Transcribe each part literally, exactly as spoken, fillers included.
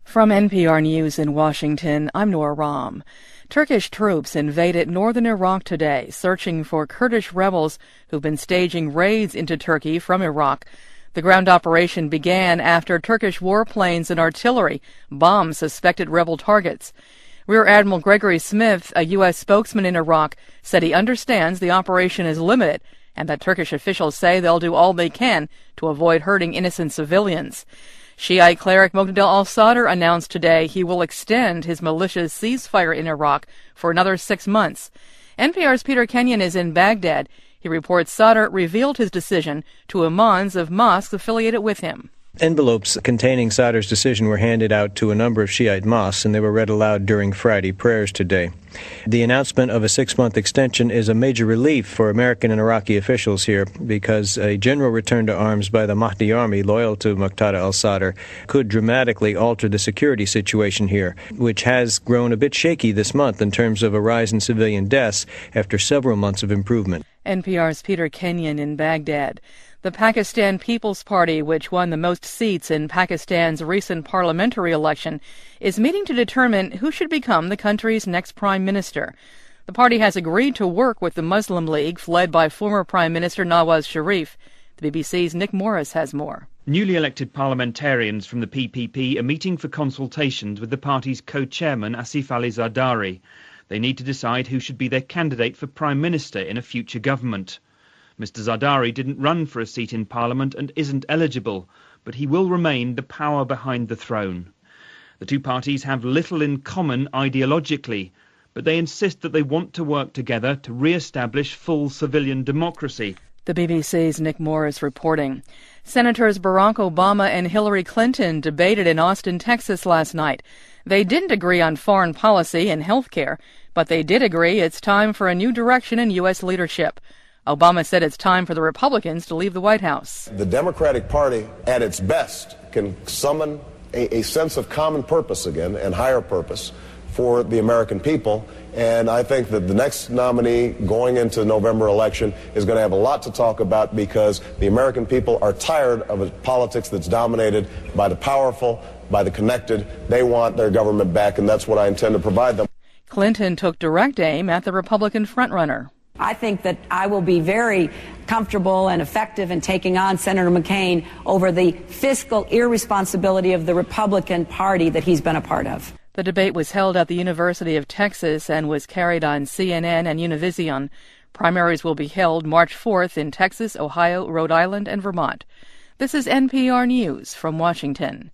From N P R News in Washington, I'm Nora Rahm. Turkish troops invaded northern Iraq today, searching for Kurdish rebels who've been staging raids into Turkey from Iraq. The ground operation began after Turkish warplanes and artillery bombed suspected rebel targets. Rear Admiral Gregory Smith, a U S spokesman in Iraq, said he understands the operation is limited and that Turkish officials say they'll do all they can to avoid hurting innocent civilians. Shiite cleric Muqtada al-Sadr announced today he will extend his militia's ceasefire in Iraq for another six months. N P R's Peter Kenyon is in Baghdad. He reports Sadr revealed his decision to imams of mosques affiliated with him. Envelopes containing Sadr's decision were handed out to a number of Shiite mosques, and they were read aloud during Friday prayers today. The announcement of a six-month extension is a major relief for American and Iraqi officials here, because a general return to arms by the Mahdi army loyal to Muqtada al-Sadr could dramatically alter the security situation here, which has grown a bit shaky this month in terms of a rise in civilian deaths after several months of improvement. N P R's Peter Kenyon in Baghdad. The Pakistan People's Party, which won the most seats in Pakistan's recent parliamentary election, is meeting to determine who should become the country's next prime minister. The party has agreed to work with the Muslim League, led by former Prime Minister Nawaz Sharif. The B B C's Nick Morris has more. Newly elected parliamentarians from the P P P are meeting for consultations with the party's co-chairman Asif Ali Zardari. They need to decide who should be their candidate for prime minister in a future government. Mister Zardari didn't run for a seat in Parliament and isn't eligible, but he will remain the power behind the throne. The two parties have little in common ideologically, but they insist that they want to work together to re-establish full civilian democracy. The B B C's Nick Morris reporting. Senators Barack Obama and Hillary Clinton debated in Austin, Texas last night. They didn't agree on foreign policy and health care, but they did agree it's time for a new direction in U S leadership. Obama said it's time for the Republicans to leave the White House. The Democratic Party, at its best, can summon a, a sense of common purpose again and higher purpose for the American people. And I think that the next nominee going into the November election is going to have a lot to talk about, because the American people are tired of a politics that's dominated by the powerful, by the connected. They want their government back, and that's what I intend to provide them. Clinton took direct aim at the Republican frontrunner. I think that I will be very comfortable and effective in taking on Senator McCain over the fiscal irresponsibility of the Republican Party that he's been a part of. The debate was held at the University of Texas and was carried on C N N and Univision. Primaries will be held March fourth in Texas, Ohio, Rhode Island, and Vermont. This is N P R News from Washington.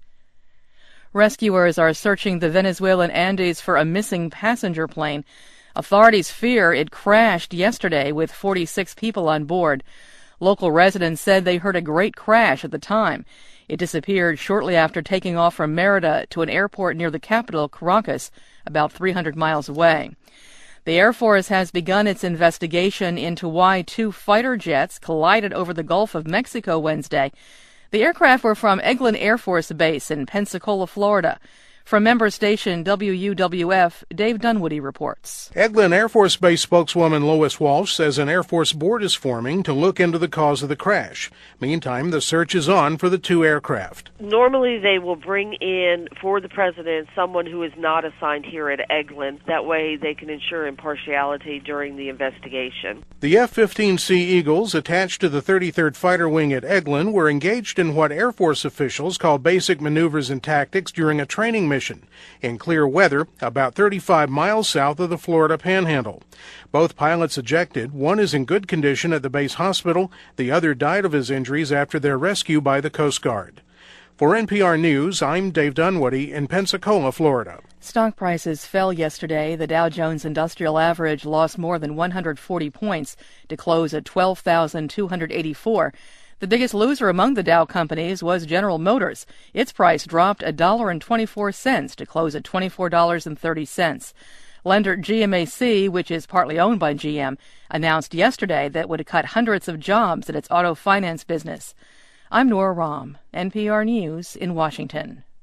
Rescuers are searching the Venezuelan Andes for a missing passenger plane. Authorities fear it crashed yesterday with forty-six people on board. Local residents said they heard a great crash at the time. It disappeared shortly after taking off from Merida to an airport near the capital, Caracas, about three hundred miles away. The Air Force has begun its investigation into why two fighter jets collided over the Gulf of Mexico Wednesday. The aircraft were from Eglin Air Force Base in Pensacola, Florida. From member station W U W F, Dave Dunwoody reports. Eglin Air Force Base spokeswoman Lois Walsh says an Air Force board is forming to look into the cause of the crash. Meantime, the search is on for the two aircraft. Normally they will bring in, for the president, someone who is not assigned here at Eglin. That way they can ensure impartiality during the investigation. The F fifteen C Eagles, attached to the thirty-third Fighter Wing at Eglin, were engaged in what Air Force officials call basic maneuvers and tactics during a training mission in clear weather about thirty-five miles south of the Florida Panhandle. Both pilots ejected. One is in good condition at the base hospital. The other died of his injuries after their rescue by the Coast Guard. For N P R News, I'm Dave Dunwoody in Pensacola, Florida. Stock prices fell yesterday. The Dow Jones Industrial Average lost more than one hundred forty points to close at twelve thousand two hundred eighty-four. The biggest loser among the Dow companies was General Motors. Its price dropped one dollar and twenty-four cents to close at twenty-four dollars and thirty cents. Lender G M A C, which is partly owned by G M, announced yesterday that it would cut hundreds of jobs in its auto finance business. I'm Nora Rahm, N P R News in Washington.